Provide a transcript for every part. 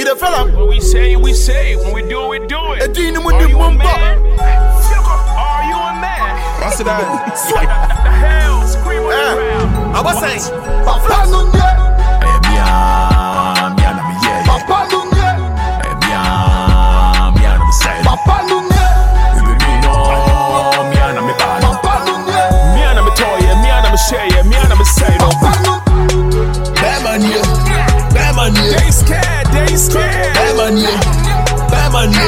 the fella. When we say, we say. When we do it, we do it. Are you a man? Are you a man? What's that? What the hell? Scream on the ground. I was saying, Papa Nunye, Papa Nunye, Papa Nunye, Papa Nunye, They scared. Papa Nunye, Papa Nunye.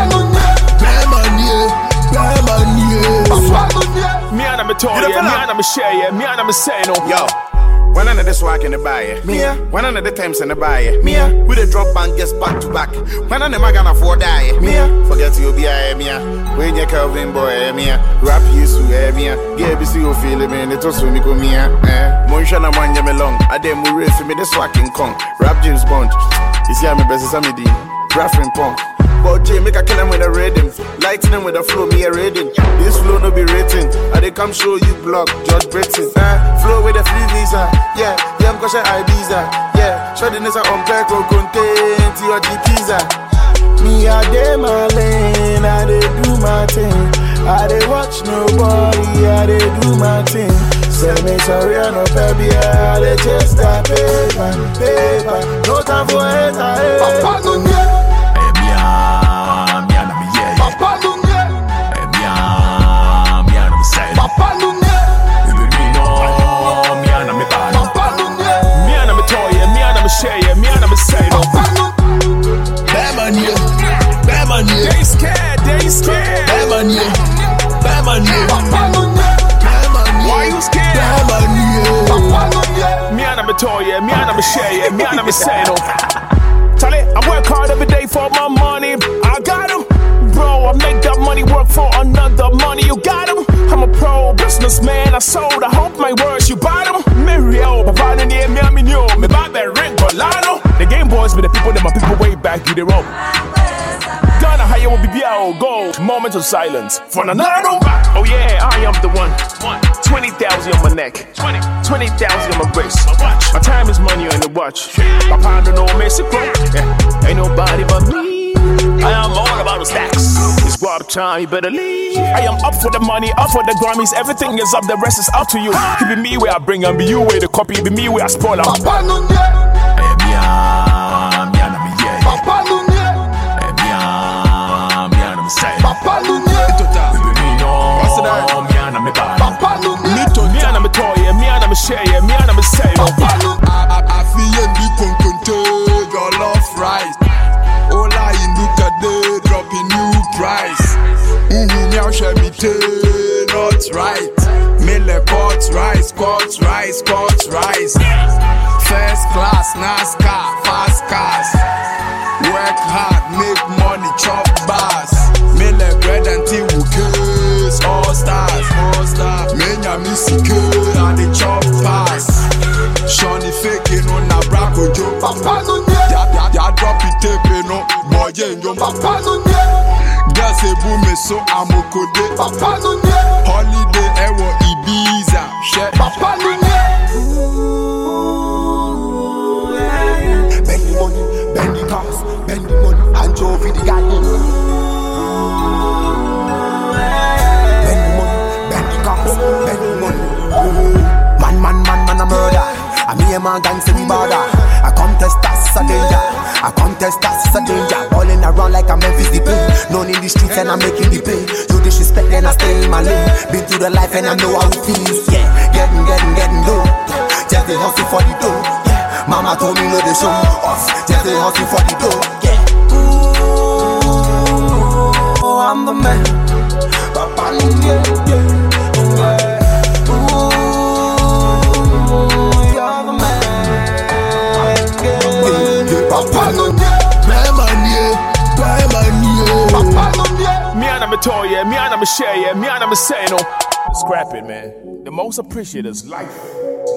Yo, when I the swag in the buyer, Mia. when I the times in the buyer, Mia. with a drop band gets back to back. When I never gonna afford die, Mia. forget you be a Mia. When you Calvin boy, Mia, rap you to Mia, get busy you feel me, and it was me go Mia. Monshana manja me long, I dem we race me the swag in Kong, rap James Bond. You see I'm best as Samidi, Braffin Pong. But J make a kill him with a rhythm, lighting him with a flow, me a rating. This flow no be rating, I they come show you block, George Britain. Flow with a free visa, yeah, I'm caution Ibiza, yeah. Shorty nessa on pack or content, your pizza. Me a day my lane, I dey do my thing. I dey watch nobody, I dey do my thing. Say me sorry, I no baby, I dey chase that paper. No time for hater, Papa Nunye, Papa Nunye, Papa Nunye, Papa Nunye, They scared. Papa Nunye, Why you scared? Papa Nunye. Charlie, I work hard every day for my money. I got 'em. Bro, I make that money work for another money. You got 'em. I'm a pro businessman. I sold. I hope my words you buy 'em. Mario, Papa Nunye, me new. Me buy that ring, Colado. The Game Boys be the people that my people way back. You the rope. Ghana, how you will be go. Moment of silence for Nanado. Oh yeah, I am the one. 20,000 on my neck. 20,000 on my wrist. My time is money on the watch. Papa don't know Mexico. Yeah. Ain't nobody but me. I am all about the stacks. It's guap time, you better leave. I am up for the money, up for the Grammys. Everything is up, the rest is up to you. It be me where I bring and be you where the copy. It be me where I spoil out. Papa Nunye, Papa Nunye, Papa Nunye, What's that? Papa Nunye, Papa Nunye. I feel the control your love rise. All I look at the dropping new price. Now shall me not right. Mille courts rise. First class, NASCAR, fast cars. Work hard, make money, chop bars. Mille bread until we kiss all stars. Menya missy and the chop pass. Shawnee faking on a braco joke. Papa Nunye, Ya drop it tape no boy yo. Papa Nunye, Gas a boom so I'm a code. Papa Nunye, Holiday ewo Ibiza. Shit. Papa Nunye. Bend the money, bend the cars, bend the money, and Jovi the garden. Bend the money, bend the cars, bend the money. Man, a murder. I me a man gang say we border. A contest that's a danger. Balling around like I'm Memphis Depay. Known in the streets and I'm making the pay. You disrespect and I stay in my lane. Been through the life and I know how it feels. Yeah, getting low. Just the hustle for the dough. Yeah, mama told me no they show off. Just the hustle for the dough. Yeah. Ooh, I'm the man. Papa Nunye, yeah. Papa Nunye, Papa Nunye. Scrap it, man. The most appreciated is life.